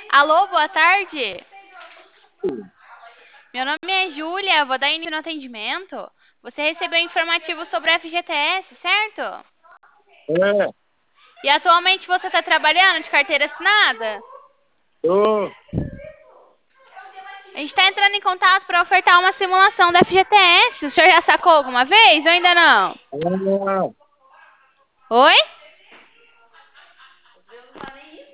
Alô, boa tarde. Meu nome é Júlia, vou dar início no atendimento. Você recebeu informativo sobre a FGTS, certo? É, E atualmente você está trabalhando de carteira assinada? tô. A gente está entrando em contato para ofertar uma simulação da FGTS. O senhor já sacou alguma vez ou ainda não? Ah, Oi?